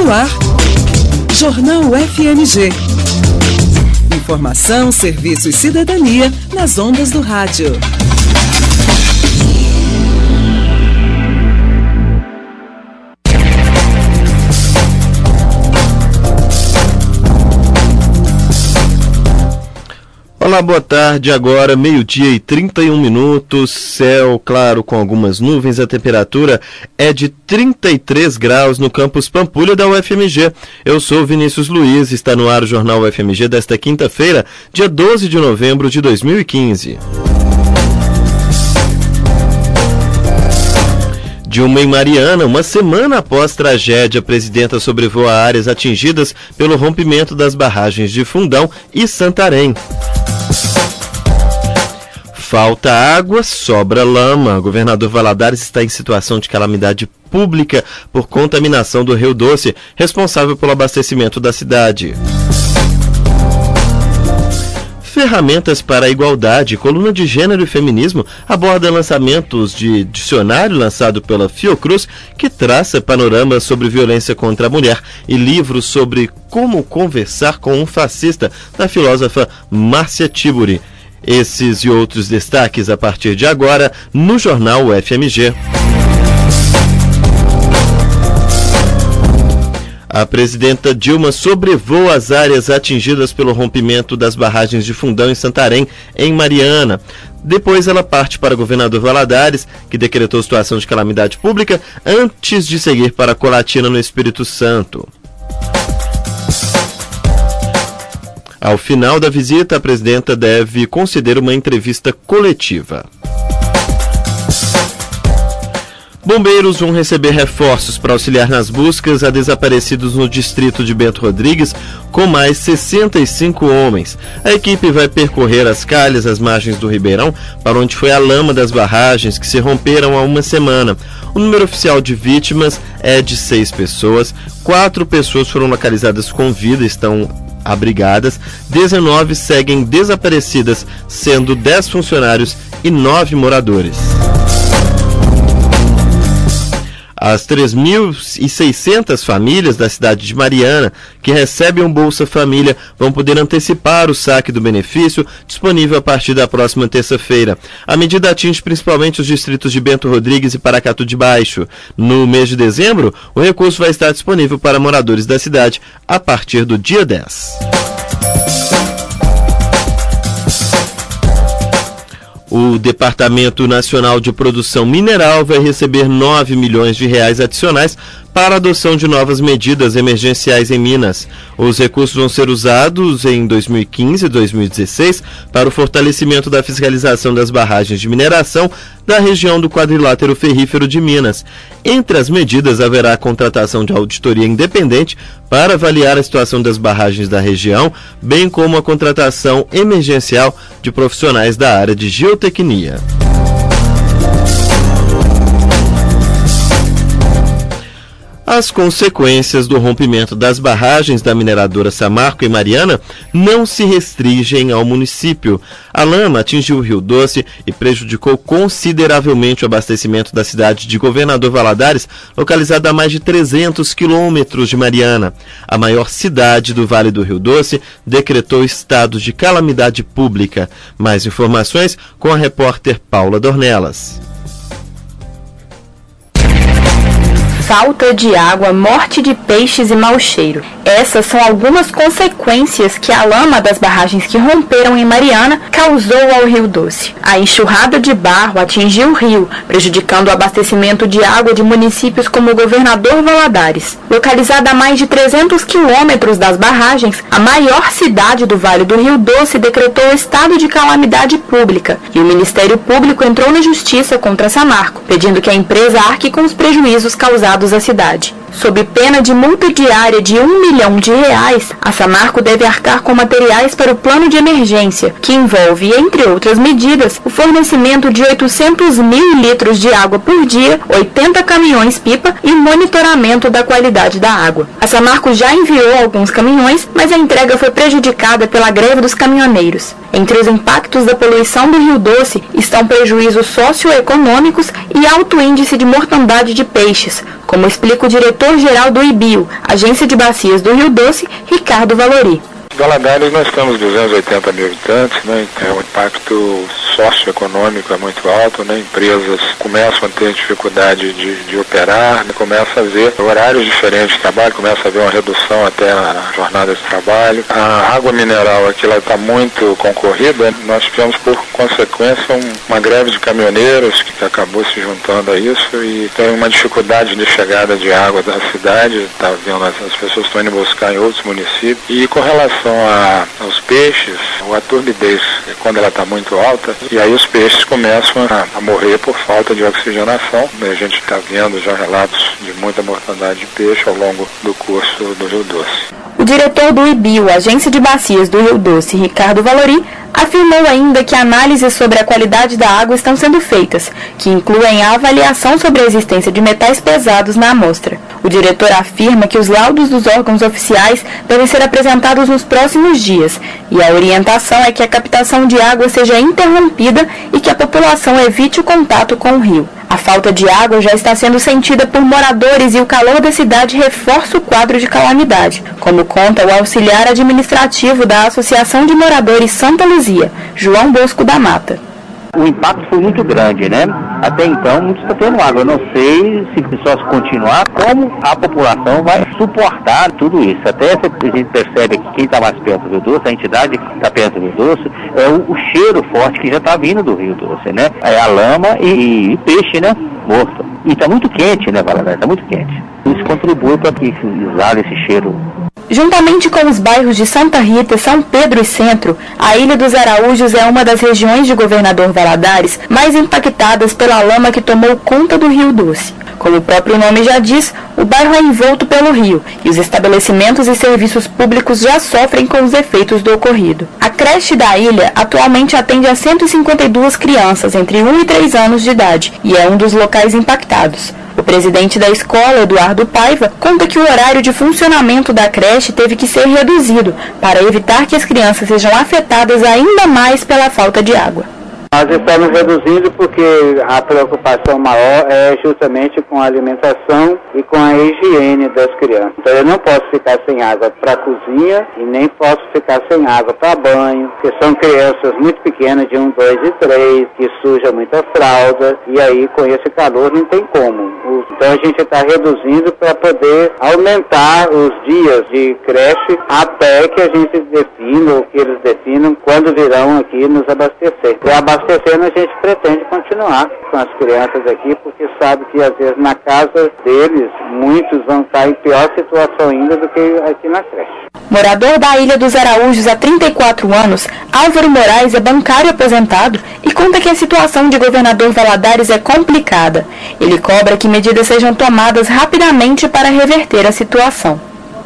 no ar, Jornal FMG. Informação, serviço e cidadania nas ondas do rádio. Olá, boa tarde. Agora 12h31, céu claro com algumas nuvens. A temperatura é de 33 graus no campus Pampulha da UFMG. Eu sou Vinícius Luiz, está no ar o Jornal UFMG desta quinta-feira, dia 12 de novembro de 2015. Dilma em Mariana, uma semana após tragédia, a presidenta sobrevoa áreas atingidas pelo rompimento das barragens de Fundão e Santarém. Falta água, sobra lama. O governador Valadares está em situação de calamidade pública por contaminação do Rio Doce, responsável pelo abastecimento da cidade. Ferramentas para a Igualdade, coluna de Gênero e Feminismo, aborda lançamentos de dicionário lançado pela Fiocruz, que traça panoramas sobre violência contra a mulher, e livros sobre como conversar com um fascista, da filósofa Márcia Tiburi. Esses e outros destaques a partir de agora no Jornal UFMG. A presidenta Dilma sobrevoa as áreas atingidas pelo rompimento das barragens de Fundão e Santarém, em Mariana. Depois ela parte para o governador Valadares, que decretou situação de calamidade pública, antes de seguir para Colatina, no Espírito Santo. Ao final da visita, a presidenta deve conceder uma entrevista coletiva. Bombeiros vão receber reforços para auxiliar nas buscas a desaparecidos no distrito de Bento Rodrigues, com mais 65 homens. A equipe vai percorrer as calhas às margens do Ribeirão, para onde foi a lama das barragens que se romperam há uma semana. O número oficial de vítimas é de 6 pessoas. 4 pessoas foram localizadas com vida, estão abrigadas. 19 seguem desaparecidas, sendo 10 funcionários e 9 moradores. As 3.600 famílias da cidade de Mariana que recebem o Bolsa Família vão poder antecipar o saque do benefício, disponível a partir da próxima terça-feira. A medida atinge principalmente os distritos de Bento Rodrigues e Paracatu de Baixo. No mês de dezembro, o recurso vai estar disponível para moradores da cidade a partir do dia 10. O Departamento Nacional de Produção Mineral vai receber R$9 milhões adicionais para a adoção de novas medidas emergenciais em Minas. Os recursos vão ser usados em 2015 e 2016 para o fortalecimento da fiscalização das barragens de mineração da região do quadrilátero ferrífero de Minas. Entre as medidas, haverá a contratação de auditoria independente para avaliar a situação das barragens da região, bem como a contratação emergencial de profissionais da área de geotecnia. As consequências do rompimento das barragens da mineradora Samarco em Mariana não se restringem ao município. A lama atingiu o Rio Doce e prejudicou consideravelmente o abastecimento da cidade de Governador Valadares, localizada a mais de 300 quilômetros de Mariana. A maior cidade do Vale do Rio Doce decretou estado de calamidade pública. Mais informações com a repórter Paula Dornelas. Falta de água, morte de peixes e mau cheiro. Essas são algumas consequências que a lama das barragens que romperam em Mariana causou ao Rio Doce. A enxurrada de barro atingiu o rio, prejudicando o abastecimento de água de municípios como Governador Valadares. Localizada a mais de 300 quilômetros das barragens, a maior cidade do Vale do Rio Doce decretou estado de calamidade pública e o Ministério Público entrou na justiça contra a Samarco, pedindo que a empresa arque com os prejuízos causados à cidade. Sob pena de multa diária de R$1 milhão, a Samarco deve arcar com materiais para o plano de emergência, que envolve, entre outras medidas, o fornecimento de 800 mil litros de água por dia, 80 caminhões-pipa e monitoramento da qualidade da água. A Samarco já enviou alguns caminhões, mas a entrega foi prejudicada pela greve dos caminhoneiros. Entre os impactos da poluição do Rio Doce estão prejuízos socioeconômicos e alto índice de mortandade de peixes, como explica o diretor diretor-geral do IBIO, Agência de Bacias do Rio Doce, Ricardo Valori. Valadares nós temos 280 mil habitantes, né? Então, o impacto socioeconômico é muito alto, né? Empresas começam a ter dificuldade de operar, né? Começa a ver horários diferentes de trabalho, começa a haver uma redução até na jornada de trabalho. A água mineral aqui está muito concorrida, nós tivemos por consequência uma greve de caminhoneiros que acabou se juntando a isso e tem uma dificuldade de chegada de água da cidade, está vendo as pessoas estão indo buscar em outros municípios. E com relação aos peixes, a turbidez, quando ela está muito alta, e aí os peixes começam a morrer por falta de oxigenação. A gente está vendo já relatos de muita mortandade de peixe ao longo do curso do Rio Doce. O diretor do IBIO, Agência de Bacias do Rio Doce, Ricardo Valori, afirmou ainda que análises sobre a qualidade da água estão sendo feitas, que incluem a avaliação sobre a existência de metais pesados na amostra. O diretor afirma que os laudos dos órgãos oficiais devem ser apresentados nos próximos dias, e a orientação é que a captação de água seja interrompida e que a população evite o contato com o rio. A falta de água já está sendo sentida por moradores e o calor da cidade reforça o quadro de calamidade, como conta o auxiliar administrativo da Associação de Moradores Santa Luzia, João Bosco da Mata. O impacto foi muito grande, né? Até então, muitos estão tendo água. Eu não sei se só se continuar, como a população vai suportar tudo isso. Até a gente percebe que quem está mais perto do Rio Doce, a entidade que está perto do Rio Doce, é o cheiro forte que já está vindo do Rio Doce, né? É a lama e peixe, né? Morto. E está muito quente, né, Valadares? Está muito quente. Isso contribui para que exale esse cheiro. Juntamente com os bairros de Santa Rita, São Pedro e Centro, a Ilha dos Araújos é uma das regiões de Governador Valadares mais impactadas pela lama que tomou conta do Rio Doce. Como o próprio nome já diz, o bairro é envolto pelo rio e os estabelecimentos e serviços públicos já sofrem com os efeitos do ocorrido. A creche da ilha atualmente atende a 152 crianças entre 1 e 3 anos de idade e é um dos locais impactados. O presidente da escola, Eduardo Paiva, conta que o horário de funcionamento da creche teve que ser reduzido para evitar que as crianças sejam afetadas ainda mais pela falta de água. Nós estamos reduzindo porque a preocupação maior é justamente com a alimentação e com a higiene das crianças. Então eu não posso ficar sem água para a cozinha e nem posso ficar sem água para banho, porque são crianças muito pequenas, de 1, 2 e 3, que suja muita fralda, e aí com esse calor não tem como. Então a gente está reduzindo para poder aumentar os dias de creche até que a gente defina, ou que eles definam, quando virão aqui nos abastecer. Abastecendo, a gente pretende continuar com as crianças aqui, porque sabe que às vezes na casa deles, muitos vão estar em pior situação ainda do que aqui na creche. Morador da Ilha dos Araújos há 34 anos, Álvaro Moraes é bancário aposentado e conta que a situação de Governador Valadares é complicada. Ele cobra que medidas sejam tomadas rapidamente para reverter a situação.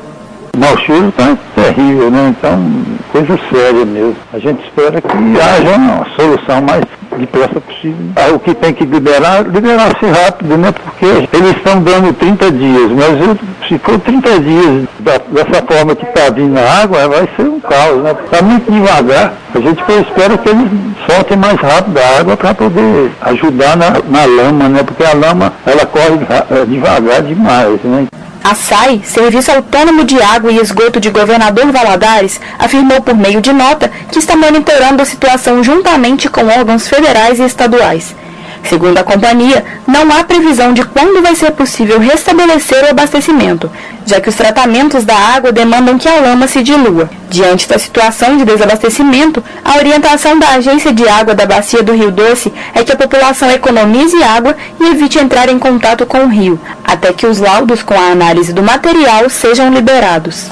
O mau cheiro está terrível, né? Então, coisa séria mesmo. A gente espera que haja uma solução mais depressa possível. O que tem que liberar-se rápido, né? Porque eles estão dando 30 dias, mas se for 30 dias dessa forma que está vindo a água, vai ser um caos, né? Está muito devagar. A gente espera que eles soltem mais rápido a água para poder ajudar na lama, né? Porque a lama, ela corre devagar demais, né? A SAI, Serviço Autônomo de Água e Esgoto de Governador Valadares, afirmou por meio de nota que está monitorando a situação juntamente com órgãos federais e estaduais. Segundo a companhia, não há previsão de quando vai ser possível restabelecer o abastecimento, já que os tratamentos da água demandam que a lama se dilua. Diante da situação de desabastecimento, a orientação da Agência de Água da Bacia do Rio Doce é que a população economize água e evite entrar em contato com o rio, até que os laudos com a análise do material sejam liberados.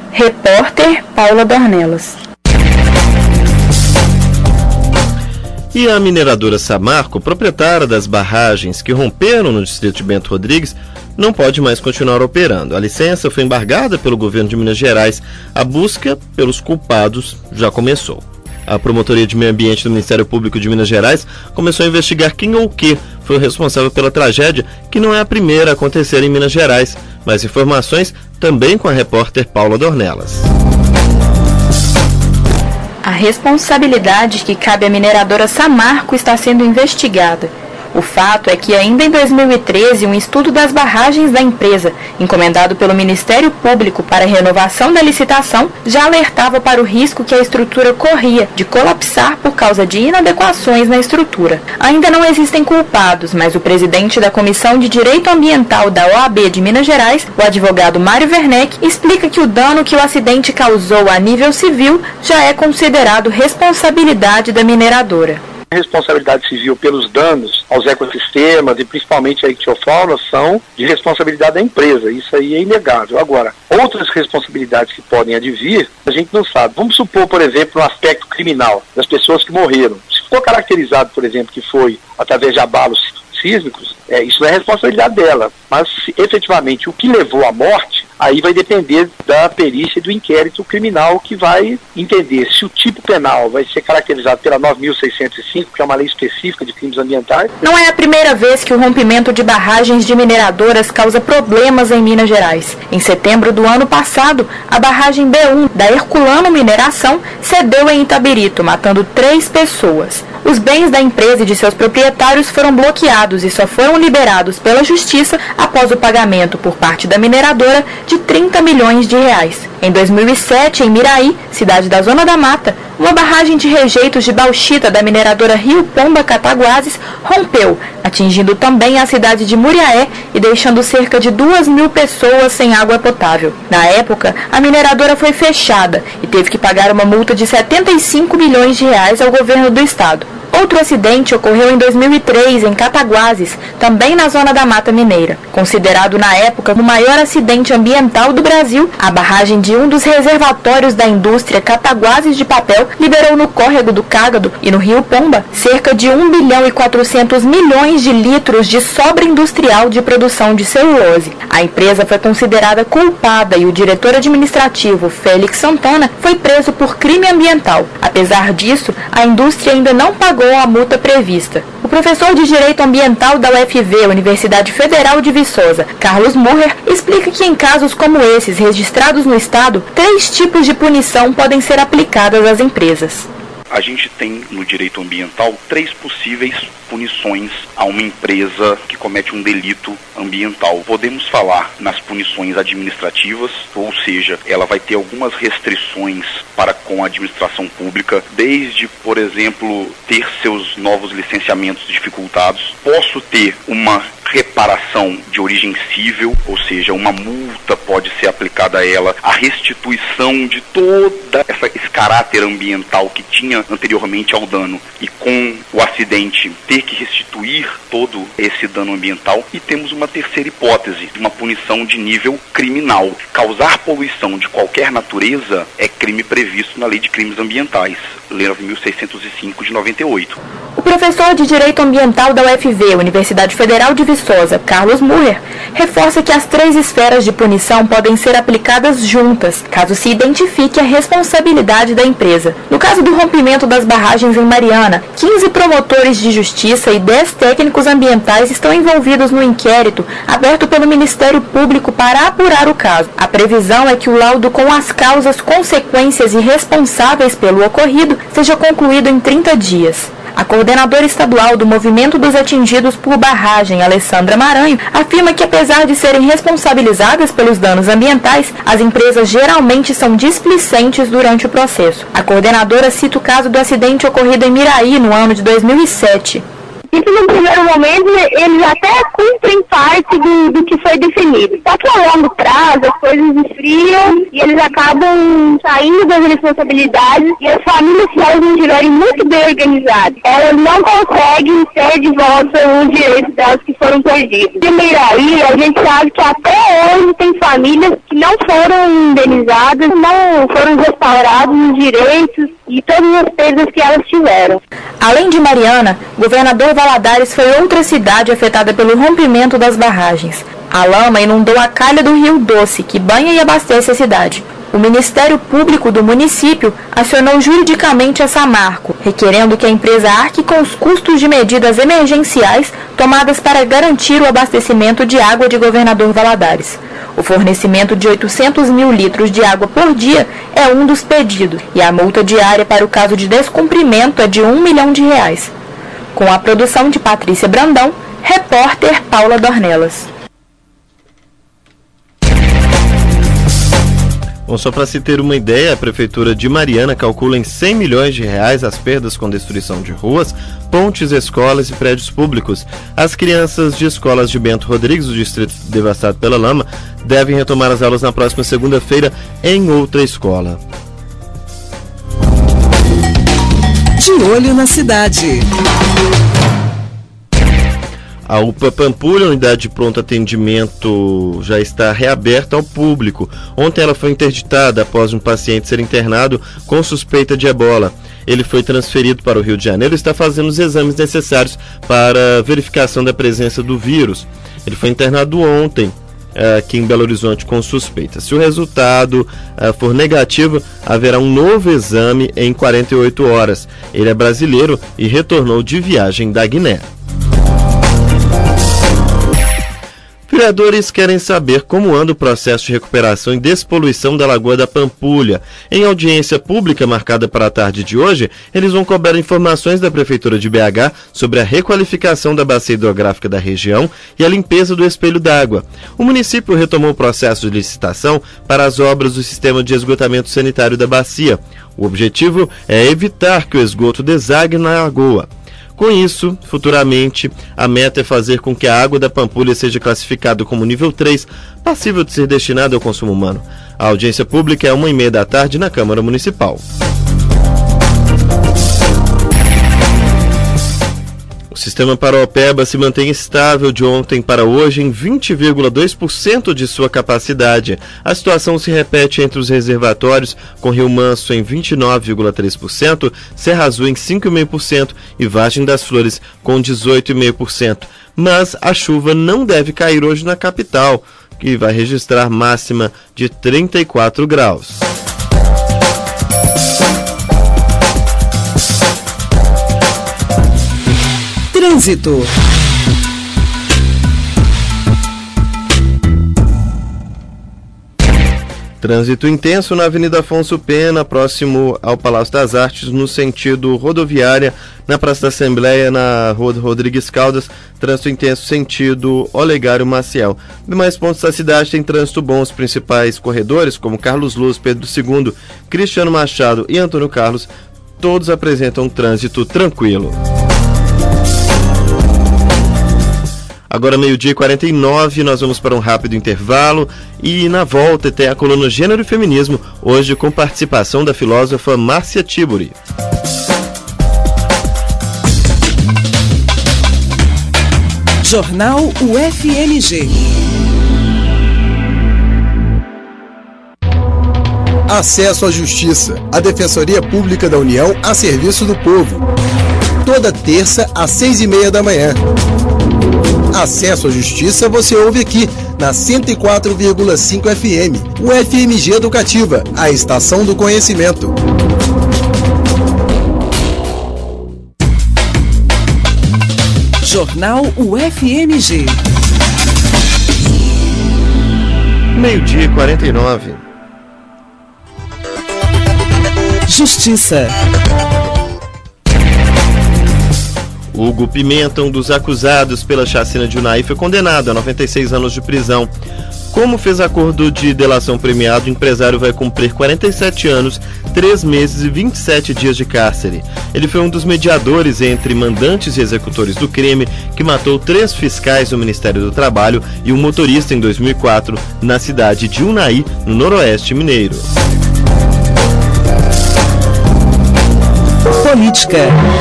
Repórter Paula Dornelas. E a mineradora Samarco, proprietária das barragens que romperam no distrito de Bento Rodrigues, não pode mais continuar operando. A licença foi embargada pelo governo de Minas Gerais. A busca pelos culpados já começou. A Promotoria de Meio Ambiente do Ministério Público de Minas Gerais começou a investigar quem ou o que foi o responsável pela tragédia, que não é a primeira a acontecer em Minas Gerais. Mais informações também com a repórter Paula Dornelas. A responsabilidade que cabe à mineradora Samarco está sendo investigada. O fato é que ainda em 2013, um estudo das barragens da empresa, encomendado pelo Ministério Público para a renovação da licitação, já alertava para o risco que a estrutura corria de colapsar por causa de inadequações na estrutura. Ainda não existem culpados, mas o presidente da Comissão de Direito Ambiental da OAB de Minas Gerais, o advogado Mário Werneck, explica que o dano que o acidente causou a nível civil já é considerado responsabilidade da mineradora. A responsabilidade civil pelos danos aos ecossistemas e principalmente à ictiofauna são de responsabilidade da empresa. Isso aí é inegável. Agora, outras responsabilidades que podem advir, a gente não sabe. Vamos supor, por exemplo, um aspecto criminal das pessoas que morreram. Se for caracterizado, por exemplo, que foi através de abalos sísmicos, isso não é responsabilidade dela. Mas, efetivamente, o que levou à morte, aí vai depender da perícia e do inquérito criminal que vai entender se o tipo penal vai ser caracterizado pela 9.605, que é uma lei específica de crimes ambientais. Não é a primeira vez que o rompimento de barragens de mineradoras causa problemas em Minas Gerais. Em setembro do ano passado, a barragem B1 da Herculano Mineração cedeu em Itabirito, matando 3 pessoas. Os bens da empresa e de seus proprietários foram bloqueados e só foram liberados pela Justiça após o pagamento por parte da mineradora de 30 milhões de reais. Em 2007, em Miraí, cidade da Zona da Mata, uma barragem de rejeitos de bauxita da mineradora Rio Pomba Cataguases rompeu, atingindo também a cidade de Muriaé e deixando cerca de 2.000 pessoas sem água potável. Na época, a mineradora foi fechada e teve que pagar uma multa de 75 milhões de reais ao governo do estado. Outro acidente ocorreu em 2003 em Cataguases, também na Zona da Mata Mineira. Considerado na época o maior acidente ambiental do Brasil, a barragem de um dos reservatórios da indústria Cataguases de Papel liberou no córrego do Cágado e no Rio Pomba cerca de 1 bilhão e 400 milhões de litros de sobra industrial de produção de celulose. A empresa foi considerada culpada e o diretor administrativo, Félix Santana, foi preso por crime ambiental. Apesar disso, a indústria ainda não pagou a multa prevista. O professor de Direito Ambiental da UFV, Universidade Federal de Viçosa, Carlos Murrer, explica que em casos como esses registrados no estado, 3 tipos de punição podem ser aplicadas às empresas. A gente tem no direito ambiental 3 possíveis punições a uma empresa que comete um delito ambiental. Podemos falar nas punições administrativas, ou seja, ela vai ter algumas restrições para com a administração pública, desde, por exemplo, ter seus novos licenciamentos dificultados. Posso ter uma reparação de origem civil, ou seja, uma multa pode ser aplicada a ela, a restituição de toda esse caráter ambiental que tinha anteriormente ao dano, e com o acidente ter que restituir todo esse dano ambiental. E temos uma terceira hipótese, uma punição de nível criminal. Causar poluição de qualquer natureza é crime previsto na Lei de Crimes Ambientais, Lei 9.605 de 98. O professor de Direito Ambiental da UFV, Universidade Federal de Viçosa, Carlos Murrer, reforça que as 3 esferas de punição podem ser aplicadas juntas, caso se identifique a responsabilidade da empresa. No caso do rompimento das barragens em Mariana, 15 promotores de justiça e 10 técnicos ambientais estão envolvidos no inquérito aberto pelo Ministério Público para apurar o caso. A previsão é que o laudo com as causas, consequências e responsáveis pelo ocorrido seja concluído em 30 dias. A coordenadora estadual do Movimento dos Atingidos por Barragem, Alessandra Maranho, afirma que, apesar de serem responsabilizadas pelos danos ambientais, as empresas geralmente são displicentes durante o processo. A coordenadora cita o caso do acidente ocorrido em Miraí no ano de 2007. Isso, no primeiro momento, eles até cumprem parte do que foi definido. Só que a longo prazo as coisas esfriam e eles acabam saindo das responsabilidades e as famílias, se elas não estiverem muito bem organizadas, elas não conseguem ter de volta os direitos delas que foram perdidos. Primeiro aí, a gente sabe que até hoje tem famílias que não foram indenizadas, não foram restaurados os direitos e todas as perdas que elas tiveram. Além de Mariana, Governador Valadares foi outra cidade afetada pelo rompimento das barragens. A lama inundou a calha do Rio Doce, que banha e abastece a cidade. O Ministério Público do município acionou juridicamente a Samarco, requerendo que a empresa arque com os custos de medidas emergenciais tomadas para garantir o abastecimento de água de Governador Valadares. O fornecimento de 800 mil litros de água por dia é um dos pedidos, e a multa diária para o caso de descumprimento é de R$1 milhão. Com a produção de Patrícia Brandão, repórter Paula Dornelas. Bom, só para se ter uma ideia, a Prefeitura de Mariana calcula em R$100 milhões as perdas com destruição de ruas, pontes, escolas e prédios públicos. As crianças de escolas de Bento Rodrigues, do distrito devastado pela lama, devem retomar as aulas na próxima segunda-feira em outra escola. De olho na cidade. A UPA Pampulha, unidade de pronto atendimento, já está reaberta ao público. Ontem ela foi interditada após um paciente ser internado com suspeita de ebola. Ele foi transferido para o Rio de Janeiro e está fazendo os exames necessários para verificação da presença do vírus. Ele foi internado ontem aqui em Belo Horizonte com suspeita. Se o resultado for negativo, haverá um novo exame em 48 horas. Ele é brasileiro e retornou de viagem da Guiné. Vereadores querem saber como anda o processo de recuperação e despoluição da Lagoa da Pampulha. Em audiência pública marcada para a tarde de hoje, eles vão cobrar informações da Prefeitura de BH sobre a requalificação da bacia hidrográfica da região e a limpeza do espelho d'água. O município retomou o processo de licitação para as obras do sistema de esgotamento sanitário da bacia. O objetivo é evitar que o esgoto desague na lagoa. Com isso, futuramente, a meta é fazer com que a água da Pampulha seja classificada como nível 3, passível de ser destinada ao consumo humano. A audiência pública é 1h30 da tarde na Câmara Municipal. O sistema Paraopeba se mantém estável de ontem para hoje em 20,2% de sua capacidade. A situação se repete entre os reservatórios, com Rio Manso em 29,3%, Serra Azul em 5,5% e Vargem das Flores com 18,5%. Mas a chuva não deve cair hoje na capital, que vai registrar máxima de 34 graus. Trânsito. Trânsito intenso na Avenida Afonso Pena, próximo ao Palácio das Artes, no sentido rodoviária, na Praça da Assembleia, na Rua Rodrigues Caldas, trânsito intenso sentido Olegário Maciel. Demais pontos da cidade tem trânsito bom, os principais corredores, como Carlos Luz, Pedro II, Cristiano Machado e Antônio Carlos, todos apresentam trânsito tranquilo. Agora 12h49, nós vamos para um rápido intervalo e na volta tem a coluna Gênero e Feminismo, hoje com participação da filósofa Márcia Tiburi. Jornal UFMG. Acesso à Justiça, a Defensoria Pública da União a serviço do povo. Toda terça às 6h30 da manhã. Acesso à Justiça você ouve aqui na 104,5 FM. UFMG Educativa, a estação do conhecimento. Jornal UFMG. 12h49. Justiça. Hugo Pimenta, um dos acusados pela chacina de Unai, foi condenado a 96 anos de prisão. Como fez acordo de delação premiado, o empresário vai cumprir 47 anos, 3 meses e 27 dias de cárcere. Ele foi um dos mediadores entre mandantes e executores do crime, que matou 3 fiscais do Ministério do Trabalho e um motorista em 2004, na cidade de Unai, no noroeste mineiro. Política.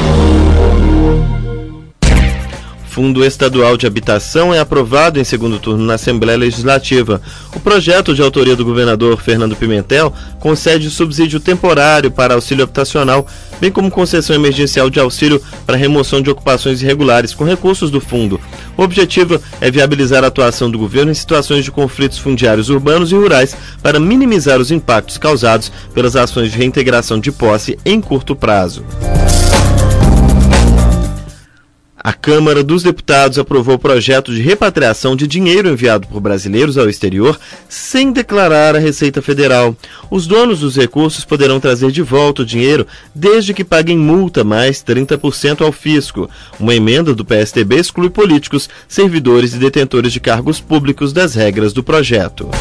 Fundo Estadual de Habitação é aprovado em segundo turno na Assembleia Legislativa. O projeto, de autoria do governador Fernando Pimentel, concede subsídio temporário para auxílio habitacional, bem como concessão emergencial de auxílio para remoção de ocupações irregulares com recursos do fundo. O objetivo é viabilizar a atuação do governo em situações de conflitos fundiários urbanos e rurais para minimizar os impactos causados pelas ações de reintegração de posse em curto prazo. A Câmara dos Deputados aprovou o projeto de repatriação de dinheiro enviado por brasileiros ao exterior sem declarar a Receita Federal. Os donos dos recursos poderão trazer de volta o dinheiro desde que paguem multa mais 30% ao fisco. Uma emenda do PSDB exclui políticos, servidores e detentores de cargos públicos das regras do projeto.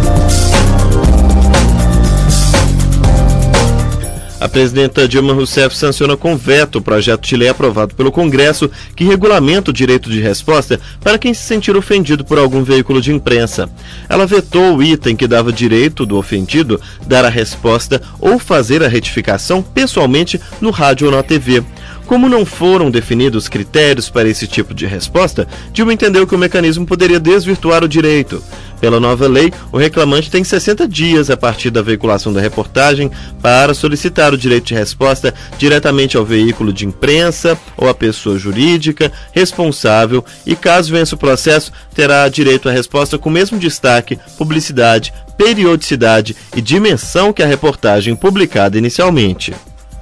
A presidenta Dilma Rousseff sanciona com veto o projeto de lei aprovado pelo Congresso que regulamenta o direito de resposta para quem se sentir ofendido por algum veículo de imprensa. Ela vetou o item que dava direito do ofendido dar a resposta ou fazer a retificação pessoalmente no rádio ou na TV. Como não foram definidos critérios para esse tipo de resposta, Dilma entendeu que o mecanismo poderia desvirtuar o direito. Pela nova lei, o reclamante tem 60 dias a partir da veiculação da reportagem para solicitar o direito de resposta diretamente ao veículo de imprensa ou à pessoa jurídica responsável e, caso vença o processo, terá direito à resposta com o mesmo destaque, publicidade, periodicidade e dimensão que a reportagem publicada inicialmente.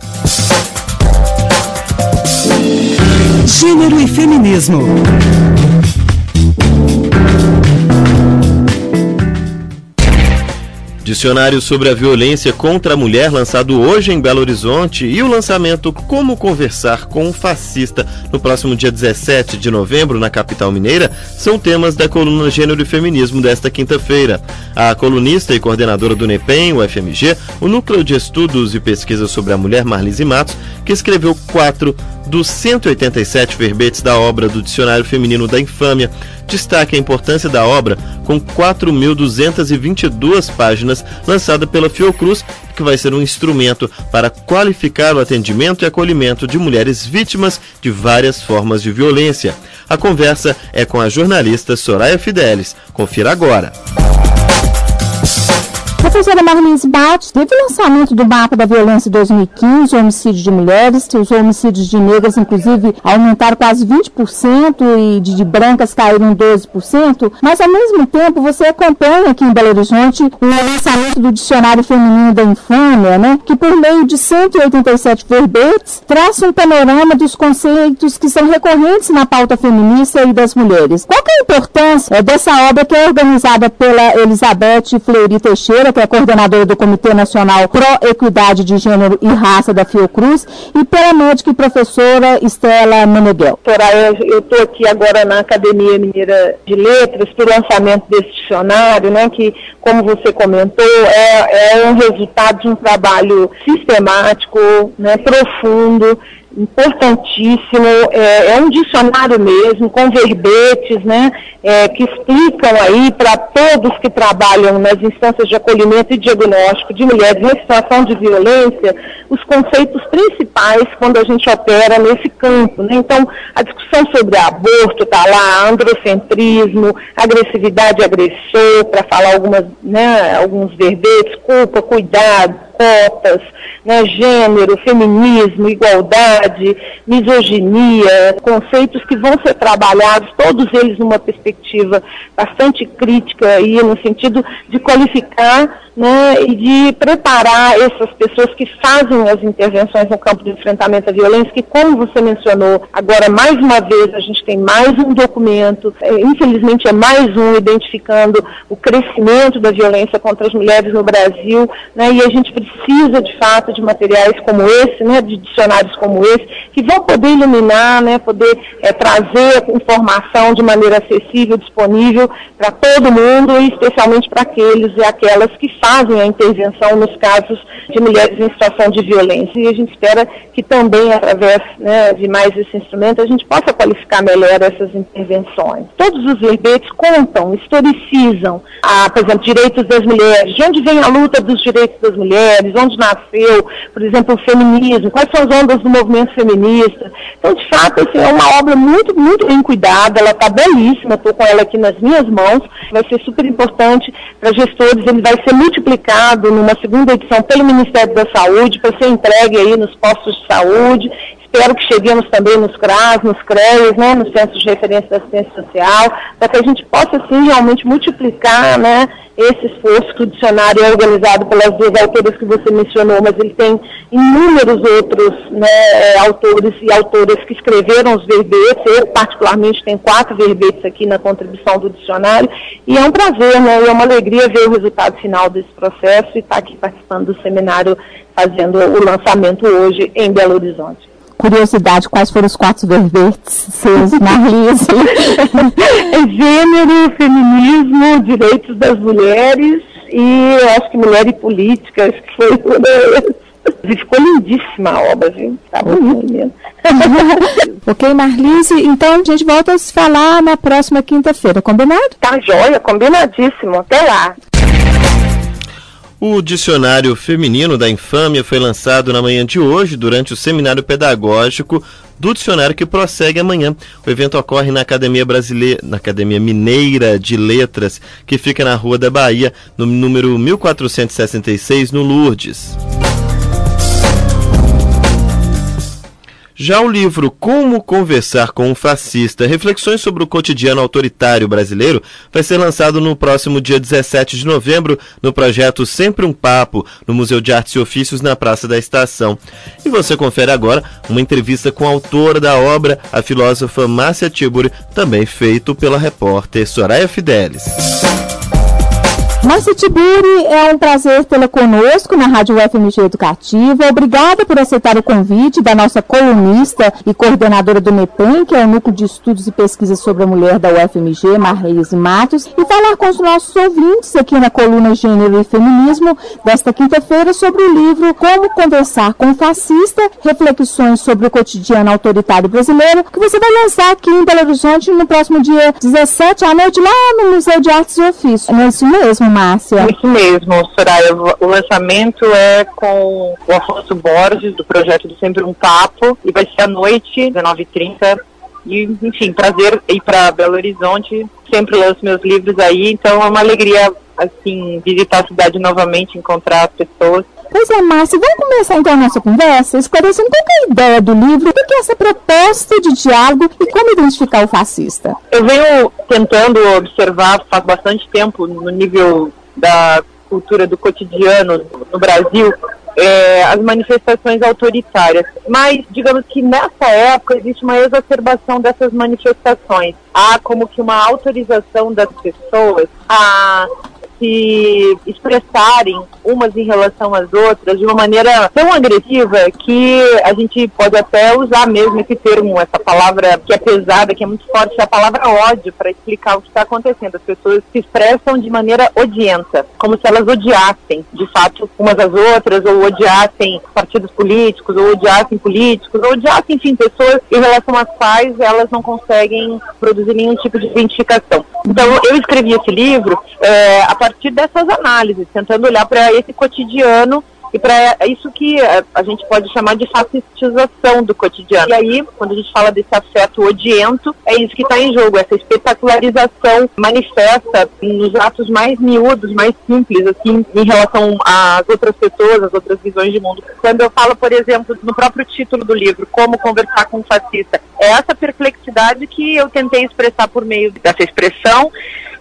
Gênero e feminismo. Dicionário sobre a violência contra a mulher, lançado hoje em Belo Horizonte, e o lançamento Como Conversar com um Fascista no próximo dia 17 de novembro, na capital mineira, são temas da coluna Gênero e Feminismo desta quinta-feira. A colunista e coordenadora do NEPEM, o FMG, o Núcleo de Estudos e Pesquisas sobre a Mulher, Marlise Matos, que escreveu 4 dos 187 verbetes da obra do Dicionário Feminino da Infâmia, destaca a importância da obra com 4.222 páginas, lançada pela Fiocruz, que vai ser um instrumento para qualificar o atendimento e acolhimento de mulheres vítimas de várias formas de violência. A conversa é com a jornalista Soraya Fidelis. Confira agora. Professora Marlise Matos, teve o lançamento do Mapa da Violência 2015, homicídio de mulheres, os homicídios de negras, inclusive, aumentaram quase 20% e de brancas caíram 12%, mas, ao mesmo tempo, você acompanha aqui em Belo Horizonte o lançamento do Dicionário Feminino da Infâmia, né, que, por meio de 187 verbetes, traça um panorama dos conceitos que são recorrentes na pauta feminista e das mulheres. Qual que é a importância dessa obra que é organizada pela Elizabeth Fleury Teixeira, que é coordenadora do Comitê Nacional Pró-Equidade de Gênero e Raça da Fiocruz, e pela médica e professora Estela Meneghel? Eu estou aqui agora na Academia Mineira de Letras para o lançamento desse dicionário, né, que, como você comentou, é um resultado de um trabalho sistemático, né, profundo, importantíssimo, é um dicionário mesmo, com verbetes, né, que explicam aí para todos que trabalham nas instâncias de acolhimento e diagnóstico de mulheres em situação de violência, os conceitos principais quando a gente opera nesse campo, né? Então, a discussão sobre aborto está lá, androcentrismo, agressividade e agressor, para falar alguns verbetes, culpa, cuidado, cotas, né, gênero, feminismo, igualdade, misoginia, conceitos que vão ser trabalhados, todos eles numa perspectiva bastante crítica aí, no sentido de qualificar, né, e de preparar essas pessoas que fazem as intervenções no campo de enfrentamento à violência, que, como você mencionou, agora mais uma vez a gente tem mais um documento, infelizmente é mais um, identificando o crescimento da violência contra as mulheres no Brasil, né, e a gente precisa de fato de materiais como esse, né, de dicionários como esse, que vão poder iluminar, né, poder trazer informação de maneira acessível, disponível para todo mundo, e especialmente para aqueles e aquelas que fazem a intervenção nos casos de mulheres em situação de violência. E a gente espera que também, através, né, de mais esse instrumento, a gente possa qualificar melhor essas intervenções. Todos os verbetes contam, historicizam, por exemplo, direitos das mulheres, de onde vem a luta dos direitos das mulheres, onde nasceu, por exemplo, o feminismo, quais são as ondas do movimento feminista. Então, de fato, assim, é uma obra muito, muito bem cuidada, ela está belíssima, estou com ela aqui nas minhas mãos, vai ser super importante para gestores, ele vai ser multiplicado numa segunda edição pelo Ministério da Saúde, para ser entregue aí nos postos de saúde. Espero que cheguemos também nos CRAS, nos CREAs, né, nos Centros de Referência da Assistência Social, para que a gente possa, assim, realmente multiplicar, né, esse esforço que o dicionário é organizado pelas duas autoras que você mencionou, mas ele tem inúmeros outros, né, autores e autoras que escreveram os verbetes. Eu, particularmente, tenho 4 verbetes aqui na contribuição do dicionário, e é um prazer, né, e é uma alegria ver o resultado final desse processo e estar aqui participando do seminário, fazendo o lançamento hoje em Belo Horizonte. Curiosidade, quais foram os 4 verbetes seus, Marlise? Gênero, feminismo, direitos das mulheres e acho que mulher e política, acho que foi e ficou lindíssima a obra, gente. Tá bonito mesmo. Ok, Marlise, então a gente volta a se falar na próxima quinta-feira, combinado? Tá joia, combinadíssimo. Até lá. O Dicionário Feminino da Infâmia foi lançado na manhã de hoje durante o seminário pedagógico do dicionário que prossegue amanhã. O evento ocorre na Academia Mineira de Letras, que fica na Rua da Bahia, no número 1466, no Lourdes. Já o livro Como Conversar com um Fascista, Reflexões sobre o Cotidiano Autoritário Brasileiro, vai ser lançado no próximo dia 17 de novembro, no projeto Sempre um Papo, no Museu de Artes e Ofícios, na Praça da Estação. E você confere agora uma entrevista com a autora da obra, a filósofa Márcia Tiburi, também feito pela repórter Soraya Fidelis. Márcia Tiburi, é um prazer tê-la conosco na Rádio UFMG Educativa. Obrigada por aceitar o convite da nossa colunista e coordenadora do NEPEM, que é o Núcleo de Estudos e Pesquisas sobre a Mulher da UFMG, Marlise Matos, e falar com os nossos ouvintes aqui na coluna Gênero e Feminismo desta quinta-feira sobre o livro Como Conversar com o Fascista, Reflexões sobre o Cotidiano Autoritário Brasileiro, que você vai lançar aqui em Belo Horizonte no próximo dia 17 à noite, lá no Museu de Artes e Ofícios. Não é isso mesmo, Márcia? Isso mesmo, Soraya. O lançamento é com o Afonso Borges, do projeto do Sempre um Papo, e vai ser à noite, 19h30. E, enfim, prazer ir para Belo Horizonte. Sempre lanço meus livros aí, então é uma alegria, assim, visitar a cidade novamente, encontrar as pessoas. Pois é, Márcia, vamos começar então a nossa conversa, esclarecendo qual é a ideia do livro, o que é essa proposta de diálogo e como identificar o fascista. Eu venho tentando observar faz bastante tempo, no nível da cultura do cotidiano no Brasil, as manifestações autoritárias. Mas, digamos que nessa época existe uma exacerbação dessas manifestações. Há como que uma autorização das pessoas a se expressarem umas em relação às outras de uma maneira tão agressiva que a gente pode até usar mesmo esse termo, essa palavra que é pesada, que é muito forte, é a palavra ódio, para explicar o que está acontecendo. As pessoas se expressam de maneira odienta, como se elas odiassem, de fato, umas às outras, ou odiassem partidos políticos, ou odiassem políticos, ou odiassem, enfim, pessoas em relação às quais elas não conseguem produzir nenhum tipo de identificação. Então, eu escrevi esse livro a partir dessas análises, tentando olhar para esse cotidiano e para isso que a gente pode chamar de fascistização do cotidiano. E aí, quando a gente fala desse afeto odiento, é isso que está em jogo, essa espetacularização manifesta nos atos mais miúdos, mais simples, assim, em relação às outras pessoas, às outras visões de mundo. Quando eu falo, por exemplo, no próprio título do livro, Como Conversar com um Fascista, é essa perplexidade que eu tentei expressar por meio dessa expressão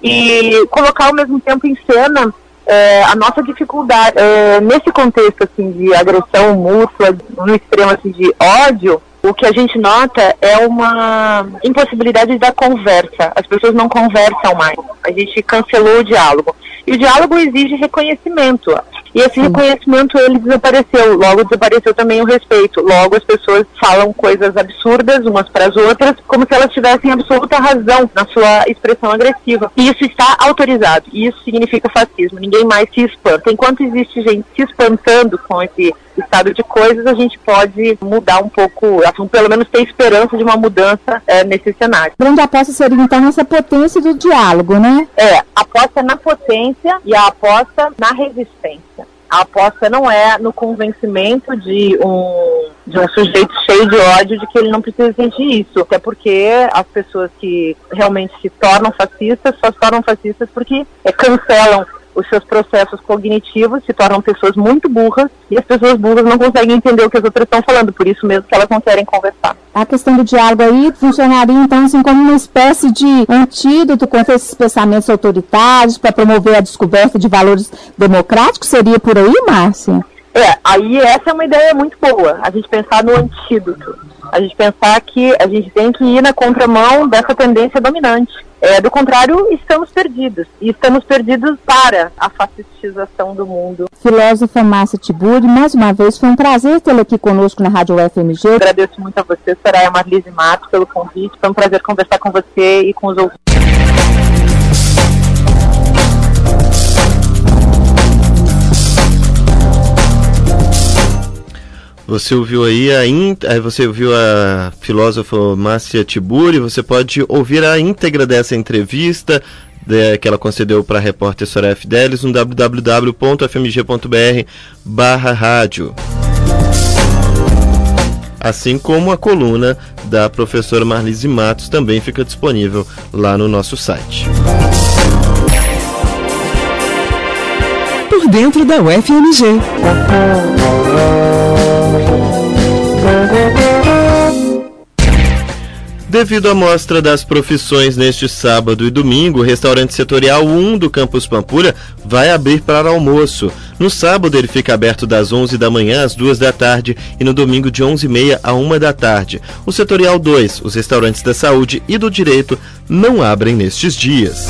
e colocar ao mesmo tempo em cena a nossa dificuldade. Nesse contexto assim, de agressão mútua, no extremo assim, de ódio, o que a gente nota é uma impossibilidade da conversa. As pessoas não conversam mais. A gente cancelou o diálogo. E o diálogo exige reconhecimento. E esse reconhecimento, ele desapareceu. Logo desapareceu também o respeito. Logo as pessoas falam coisas absurdas umas para as outras, como se elas tivessem absoluta razão na sua expressão agressiva. E isso está autorizado. E isso significa fascismo. Ninguém mais se espanta. Enquanto existe gente se espantando com esse estado de coisas, a gente pode mudar um pouco, pelo menos ter esperança de uma mudança nesse cenário. A grande aposta seria então essa potência do diálogo, né? A aposta na potência e a aposta na resistência. A aposta não é no convencimento de um sujeito cheio de ódio de que ele não precisa sentir isso. Até porque as pessoas que realmente se tornam fascistas só se tornam fascistas porque cancelam os seus processos cognitivos, se tornam pessoas muito burras, e as pessoas burras não conseguem entender o que as outras estão falando, por isso mesmo que elas não querem conversar. A questão do diálogo aí funcionaria, então, assim, como uma espécie de antídoto contra esses pensamentos autoritários, para promover a descoberta de valores democráticos? Seria por aí, Márcia? Aí essa é uma ideia muito boa, a gente pensar no antídoto. A gente pensar que a gente tem que ir na contramão dessa tendência dominante. Do contrário, estamos perdidos. E estamos perdidos para a fascistização do mundo. Filósofa Márcia Tiburi, mais uma vez, foi um prazer tê-la aqui conosco na Rádio UFMG. Agradeço muito a você, Soraya Marlise Matos, pelo convite. Foi um prazer conversar com você e com os ouvintes. Você ouviu aí você ouviu a filósofa Márcia Tiburi. Você pode ouvir a íntegra dessa entrevista que ela concedeu para a repórter Soraya Fidelis no www.fmg.br/rádio. Assim como a coluna da professora Marlise Matos também fica disponível lá no nosso site. Por dentro da UFMG. Devido à mostra das profissões neste sábado e domingo, o restaurante setorial 1 do Campus Pampulha vai abrir para almoço. No sábado ele fica aberto das 11 da manhã às 2 da tarde e no domingo de 11h30 a 1 da tarde. O setorial 2, os restaurantes da saúde e do direito, não abrem nestes dias.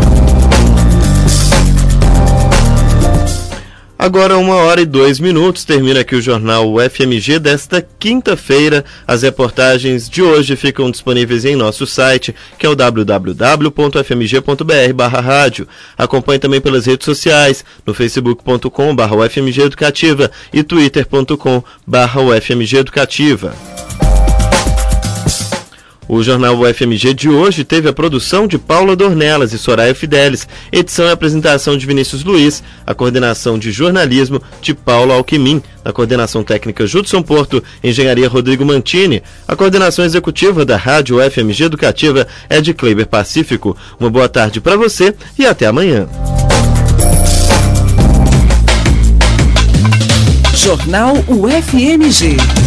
Agora 1h02, termina aqui o jornal UFMG desta quinta-feira. As reportagens de hoje ficam disponíveis em nosso site, que é o www.fmg.br/rádio. Acompanhe também pelas redes sociais, no facebook.com/UFMG Educativa e twitter.com/UFMG Educativa. O Jornal UFMG de hoje teve a produção de Paula Dornelas e Soraya Fidelis, edição e apresentação de Vinícius Luiz, a coordenação de jornalismo de Paulo Alquimim, na coordenação técnica Judson Porto, engenharia Rodrigo Mantini, a coordenação executiva da Rádio UFMG Educativa é de Kleiber Pacífico. Uma boa tarde para você e até amanhã. Jornal UFMG.